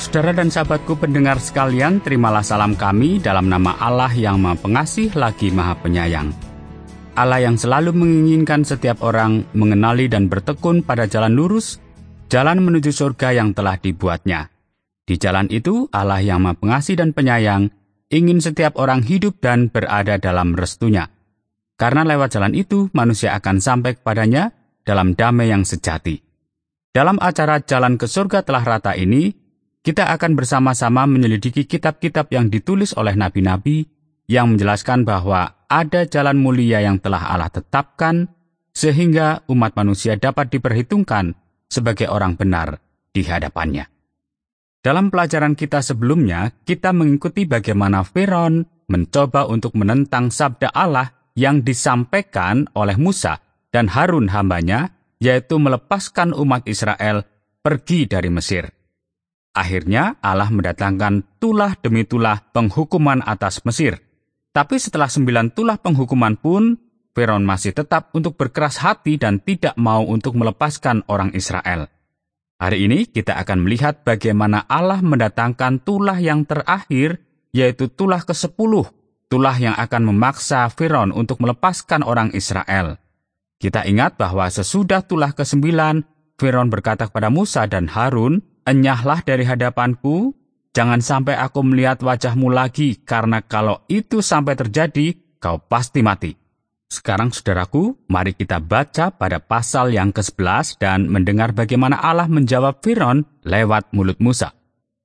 Saudara dan sahabatku pendengar sekalian, terimalah salam kami dalam nama Allah yang Maha Pengasih lagi Maha Penyayang. Allah yang selalu menginginkan setiap orang mengenali dan bertekun pada jalan lurus, jalan menuju surga yang telah dibuatnya. Di jalan itu, Allah yang Maha Pengasih dan Penyayang ingin setiap orang hidup dan berada dalam restunya. Karena lewat jalan itu, manusia akan sampai kepadanya dalam damai yang sejati. Dalam acara Jalan ke Surga Telah Rata ini, kita akan bersama-sama menyelidiki kitab-kitab yang ditulis oleh nabi-nabi yang menjelaskan bahwa ada jalan mulia yang telah Allah tetapkan sehingga umat manusia dapat diperhitungkan sebagai orang benar di hadapannya. Dalam pelajaran kita sebelumnya, kita mengikuti bagaimana Firaun mencoba untuk menentang sabda Allah yang disampaikan oleh Musa dan Harun hambanya, yaitu melepaskan umat Israel pergi dari Mesir. Akhirnya Allah mendatangkan tulah demi tulah penghukuman atas Mesir. Tapi setelah 9 tulah penghukuman pun, Firaun masih tetap untuk berkeras hati dan tidak mau untuk melepaskan orang Israel. Hari ini kita akan melihat bagaimana Allah mendatangkan tulah yang terakhir, yaitu tulah ke-10, tulah yang akan memaksa Firaun untuk melepaskan orang Israel. Kita ingat bahwa sesudah tulah ke-9, Firaun berkata kepada Musa dan Harun, "Enyahlah dari hadapanku, jangan sampai aku melihat wajahmu lagi, karena kalau itu sampai terjadi, kau pasti mati." Sekarang saudaraku, mari kita baca pada pasal yang ke-11 dan mendengar bagaimana Allah menjawab Firaun lewat mulut Musa.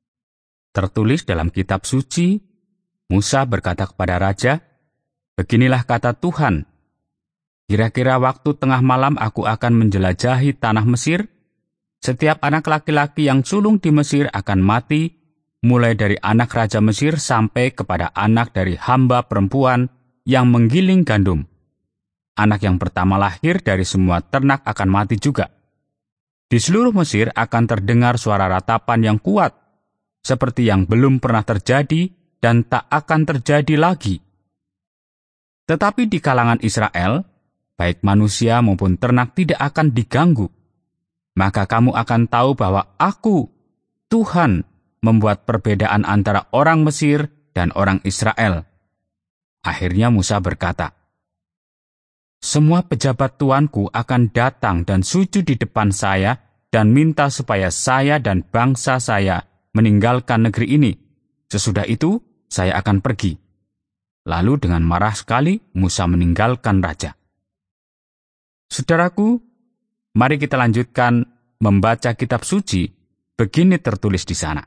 Tertulis dalam kitab suci, Musa berkata kepada raja, "Beginilah kata Tuhan, kira-kira waktu tengah malam aku akan menjelajahi tanah Mesir. Setiap anak laki-laki yang sulung di Mesir akan mati, mulai dari anak raja Mesir sampai kepada anak dari hamba perempuan yang menggiling gandum. Anak yang pertama lahir dari semua ternak akan mati juga. Di seluruh Mesir akan terdengar suara ratapan yang kuat, seperti yang belum pernah terjadi dan tak akan terjadi lagi. Tetapi di kalangan Israel, baik manusia maupun ternak tidak akan diganggu. Maka kamu akan tahu bahwa aku, Tuhan, membuat perbedaan antara orang Mesir dan orang Israel." Akhirnya Musa berkata, "Semua pejabat tuanku akan datang dan sujud di depan saya dan minta supaya saya dan bangsa saya meninggalkan negeri ini. Sesudah itu, saya akan pergi." Lalu dengan marah sekali, Musa meninggalkan raja. Saudaraku, mari kita lanjutkan membaca kitab suci. Begini tertulis di sana.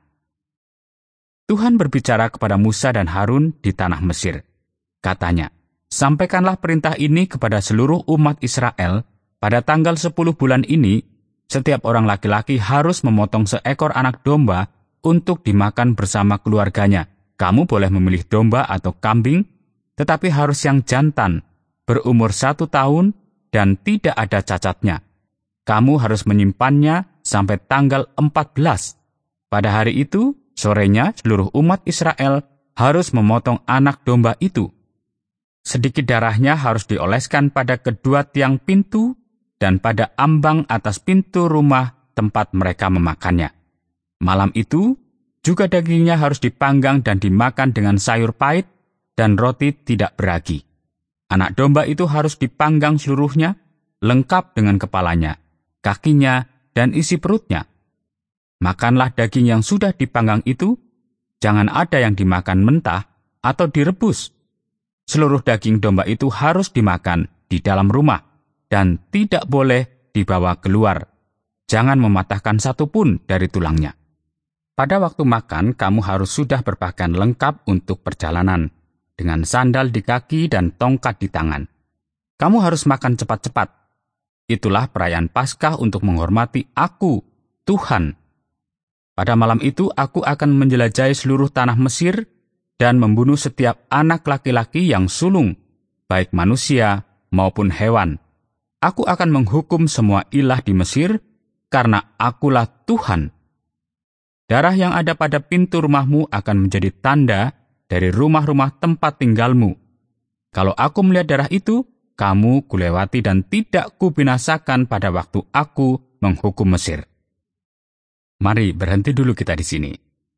Tuhan berbicara kepada Musa dan Harun di tanah Mesir. Katanya, "Sampaikanlah perintah ini kepada seluruh umat Israel. Pada tanggal 10 bulan ini, setiap orang laki-laki harus memotong seekor anak domba untuk dimakan bersama keluarganya. Kamu boleh memilih domba atau kambing, tetapi harus yang jantan, berumur 1 tahun, dan tidak ada cacatnya. Kamu harus menyimpannya sampai tanggal 14. Pada hari itu, sorenya seluruh umat Israel harus memotong anak domba itu. Sedikit darahnya harus dioleskan pada kedua tiang pintu dan pada ambang atas pintu rumah tempat mereka memakannya. Malam itu, juga dagingnya harus dipanggang dan dimakan dengan sayur pahit dan roti tidak beragi. Anak domba itu harus dipanggang seluruhnya, lengkap dengan kepalanya, kakinya, dan isi perutnya. Makanlah daging yang sudah dipanggang itu, jangan ada yang dimakan mentah atau direbus. Seluruh daging domba itu harus dimakan di dalam rumah, dan tidak boleh dibawa keluar. Jangan mematahkan satu pun dari tulangnya. Pada waktu makan, kamu harus sudah berpakaian lengkap untuk perjalanan, dengan sandal di kaki dan tongkat di tangan. Kamu harus makan cepat-cepat. Itulah perayaan Paskah untuk menghormati aku, Tuhan. Pada malam itu aku akan menjelajahi seluruh tanah Mesir dan membunuh setiap anak laki-laki yang sulung, baik manusia maupun hewan. Aku akan menghukum semua ilah di Mesir, karena akulah Tuhan. Darah yang ada pada pintu rumahmu akan menjadi tanda dari rumah-rumah tempat tinggalmu. Kalau aku melihat darah itu, kamu kulewati dan tidak kubinasakan pada waktu aku menghukum Mesir." Mari berhenti dulu kita di sini.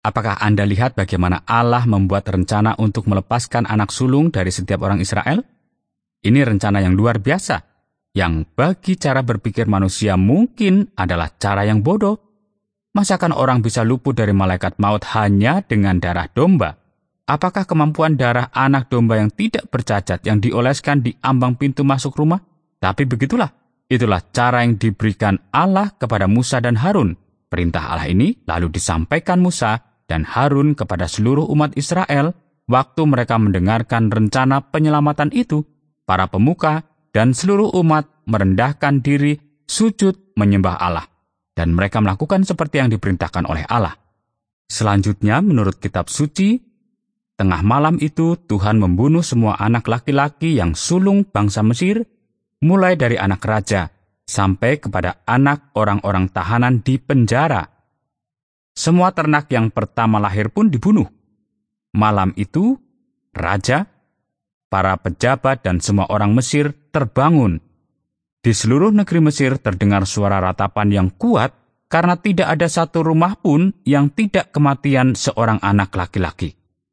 Apakah Anda lihat bagaimana Allah membuat rencana untuk melepaskan anak sulung dari setiap orang Israel? Ini rencana yang luar biasa, yang bagi cara berpikir manusia mungkin adalah cara yang bodoh. Masakan orang bisa luput dari malaikat maut hanya dengan darah domba? Apakah kemampuan darah anak domba yang tidak bercacat yang dioleskan di ambang pintu masuk rumah? Tapi begitulah, itulah cara yang diberikan Allah kepada Musa dan Harun. Perintah Allah ini lalu disampaikan Musa dan Harun kepada seluruh umat Israel waktu mereka mendengarkan rencana penyelamatan itu. Para pemuka dan seluruh umat merendahkan diri, sujud menyembah Allah. Dan mereka melakukan seperti yang diperintahkan oleh Allah. Selanjutnya, menurut kitab suci, tengah malam itu Tuhan membunuh semua anak laki-laki yang sulung bangsa Mesir, mulai dari anak raja sampai kepada anak orang-orang tahanan di penjara. Semua ternak yang pertama lahir pun dibunuh. Malam itu, raja, para pejabat dan semua orang Mesir terbangun. Di seluruh negeri Mesir terdengar suara ratapan yang kuat karena tidak ada satu rumah pun yang tidak kematian seorang anak laki-laki.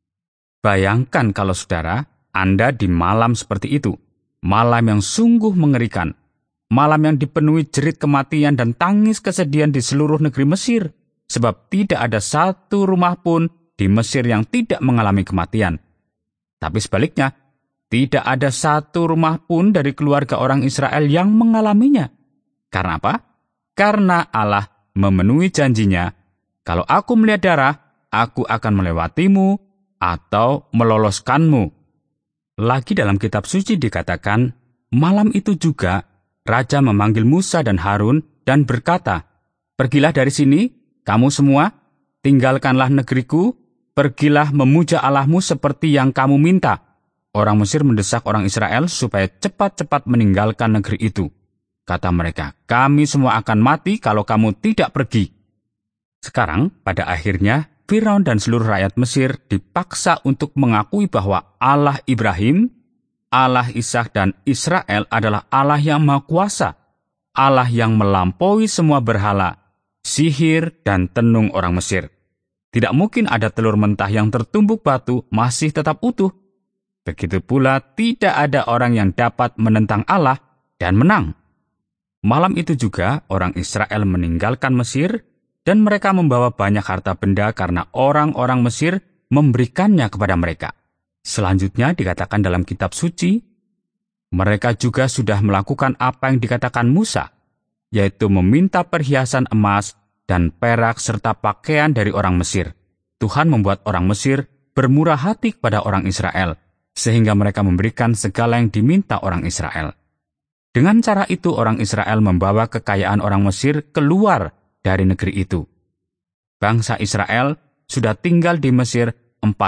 Bayangkan kalau saudara, Anda di malam seperti itu, malam yang sungguh mengerikan, malam yang dipenuhi jerit kematian dan tangis kesedihan di seluruh negeri Mesir, sebab tidak ada satu rumah pun di Mesir yang tidak mengalami kematian. Tapi sebaliknya, tidak ada satu rumah pun dari keluarga orang Israel yang mengalaminya. Karena apa? Karena Allah memenuhi janjinya, kalau aku melihat darah, aku akan melewatimu atau meloloskanmu. Lagi dalam kitab suci dikatakan, malam itu juga Raja memanggil Musa dan Harun dan berkata, "Pergilah dari sini, kamu semua, tinggalkanlah negeriku, pergilah memuja Allahmu seperti yang kamu minta." Orang Mesir mendesak orang Israel supaya cepat-cepat meninggalkan negeri itu. Kata mereka, "Kami semua akan mati kalau kamu tidak pergi." Sekarang, pada akhirnya, Firaun dan seluruh rakyat Mesir dipaksa untuk mengakui bahwa Allah Ibrahim, Allah Ishak dan Israel adalah Allah yang Maha Kuasa, Allah yang melampaui semua berhala, sihir, dan tenung orang Mesir. Tidak mungkin ada telur mentah yang tertumbuk batu masih tetap utuh. Begitu pula tidak ada orang yang dapat menentang Allah dan menang. Malam itu juga orang Israel meninggalkan Mesir dan mereka membawa banyak harta benda karena orang-orang Mesir memberikannya kepada mereka. Selanjutnya dikatakan dalam kitab suci, mereka juga sudah melakukan apa yang dikatakan Musa, yaitu meminta perhiasan emas dan perak serta pakaian dari orang Mesir. Tuhan membuat orang Mesir bermurah hati kepada orang Israel, sehingga mereka memberikan segala yang diminta orang Israel. Dengan cara itu orang Israel membawa kekayaan orang Mesir keluar dari negeri itu. Bangsa Israel sudah tinggal di Mesir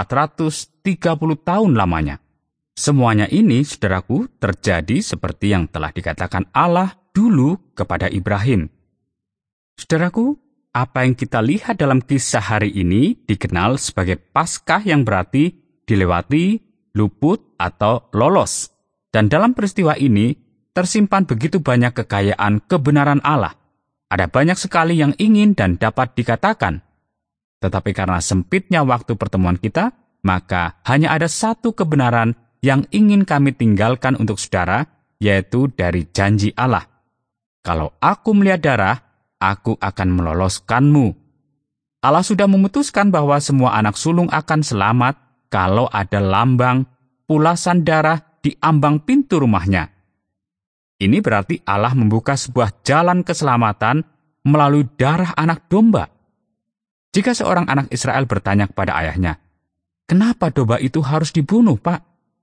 430 tahun lamanya. Semuanya ini, saudaraku, terjadi seperti yang telah dikatakan Allah dulu kepada Ibrahim. Saudaraku, apa yang kita lihat dalam kisah hari ini dikenal sebagai Paskah yang berarti dilewati, luput, atau lolos. Dan dalam peristiwa ini, tersimpan begitu banyak kekayaan kebenaran Allah. Ada banyak sekali yang ingin dan dapat dikatakan. Tetapi karena sempitnya waktu pertemuan kita, maka hanya ada satu kebenaran yang ingin kami tinggalkan untuk saudara, yaitu dari janji Allah. Kalau aku melihat darah, aku akan meloloskanmu. Allah sudah memutuskan bahwa semua anak sulung akan selamat kalau ada lambang pulasan darah di ambang pintu rumahnya. Ini berarti Allah membuka sebuah jalan keselamatan melalui darah anak domba. Jika seorang anak Israel bertanya kepada ayahnya, "Kenapa domba itu harus dibunuh, Pak?"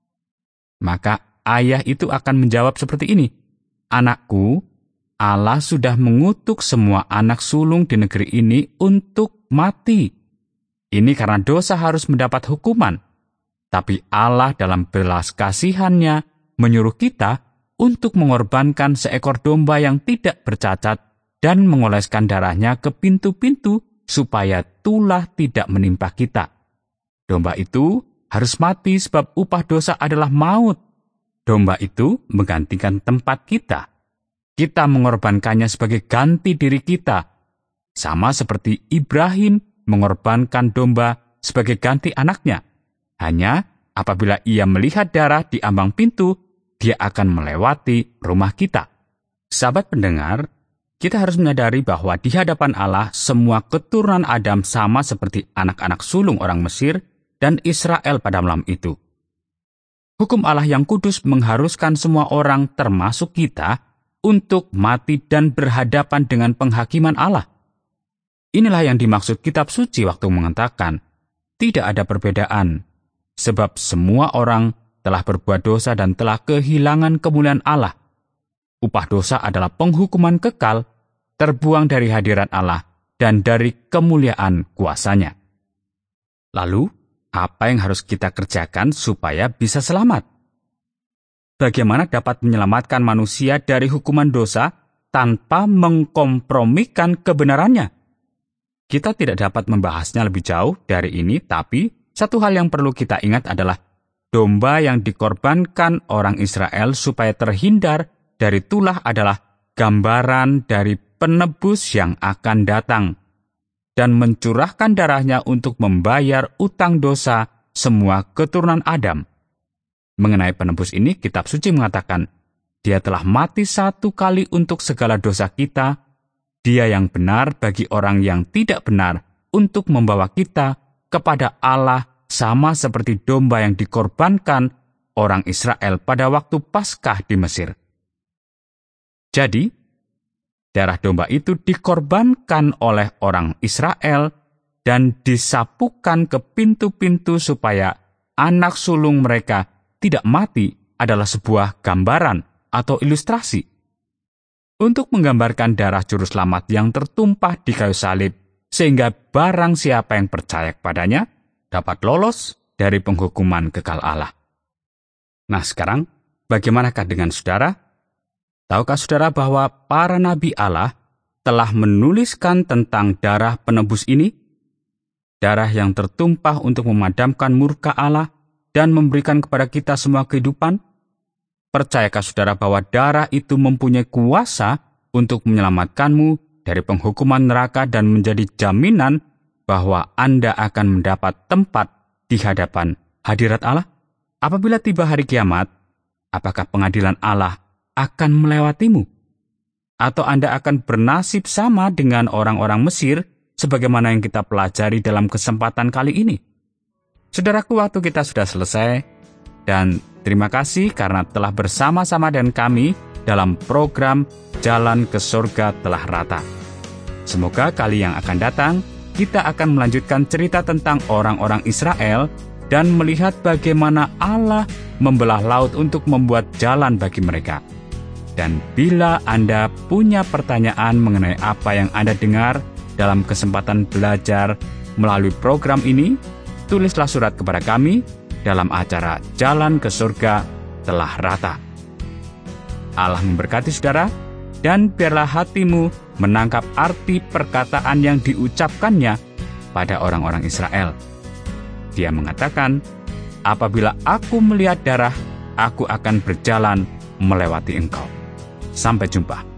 Maka ayah itu akan menjawab seperti ini, "Anakku, Allah sudah mengutuk semua anak sulung di negeri ini untuk mati. Ini karena dosa harus mendapat hukuman. Tapi Allah dalam belas kasihannya menyuruh kita untuk mengorbankan seekor domba yang tidak bercacat dan mengoleskan darahnya ke pintu-pintu supaya tulah tidak menimpa kita. Domba itu harus mati sebab upah dosa adalah maut. Domba itu menggantikan tempat kita. Kita mengorbankannya sebagai ganti diri kita. Sama seperti Ibrahim mengorbankan domba sebagai ganti anaknya. Hanya apabila ia melihat darah di ambang pintu, dia akan melewati rumah kita. Sahabat pendengar, kita harus menyadari bahwa di hadapan Allah semua keturunan Adam sama seperti anak-anak sulung orang Mesir dan Israel pada malam itu. Hukum Allah yang kudus mengharuskan semua orang termasuk kita untuk mati dan berhadapan dengan penghakiman Allah. Inilah yang dimaksud kitab suci waktu mengatakan, tidak ada perbedaan, sebab semua orang telah berbuat dosa dan telah kehilangan kemuliaan Allah. Upah dosa adalah penghukuman kekal, terbuang dari hadirat Allah dan dari kemuliaan kuasa-Nya. Lalu, apa yang harus kita kerjakan supaya bisa selamat? Bagaimana dapat menyelamatkan manusia dari hukuman dosa tanpa mengkompromikan kebenarannya? Kita tidak dapat membahasnya lebih jauh dari ini, tapi satu hal yang perlu kita ingat adalah domba yang dikorbankan orang Israel supaya terhindar dari tulah adalah gambaran dari penebus yang akan datang dan mencurahkan darahnya untuk membayar utang dosa semua keturunan Adam. Mengenai penebus ini, kitab suci mengatakan, dia telah mati satu kali untuk segala dosa kita, dia yang benar bagi orang yang tidak benar untuk membawa kita kepada Allah sama seperti domba yang dikorbankan orang Israel pada waktu Paskah di Mesir. Jadi, darah domba itu dikorbankan oleh orang Israel dan disapukan ke pintu-pintu supaya anak sulung mereka tidak mati adalah sebuah gambaran atau ilustrasi. Untuk menggambarkan darah juru selamat yang tertumpah di kayu salib, sehingga barang siapa yang percaya kepadanya dapat lolos dari penghukuman kekal Allah. Nah sekarang, bagaimanakah dengan saudara? Tahukah saudara bahwa para nabi Allah telah menuliskan tentang darah penebus ini? Darah yang tertumpah untuk memadamkan murka Allah dan memberikan kepada kita semua kehidupan? Percayakah saudara bahwa darah itu mempunyai kuasa untuk menyelamatkanmu dari penghukuman neraka dan menjadi jaminan bahwa Anda akan mendapat tempat di hadapan hadirat Allah? Apabila tiba hari kiamat, apakah pengadilan Allah akan melewatimu? Atau Anda akan bernasib sama dengan orang-orang Mesir sebagaimana yang kita pelajari dalam kesempatan kali ini? Saudaraku, waktu kita sudah selesai, dan terima kasih karena telah bersama-sama dengan kami dalam program Jalan ke Surga Telah Rata. Semoga kali yang akan datang, kita akan melanjutkan cerita tentang orang-orang Israel dan melihat bagaimana Allah membelah laut untuk membuat jalan bagi mereka. Dan bila Anda punya pertanyaan mengenai apa yang Anda dengar dalam kesempatan belajar melalui program ini, tulislah surat kepada kami dalam acara Jalan ke Surga Telah Rata. Allah memberkati saudara, dan biarlah hatimu menangkap arti perkataan yang diucapkannya pada orang-orang Israel. Dia mengatakan, apabila aku melihat darah, aku akan berjalan melewati engkau. Sampai jumpa.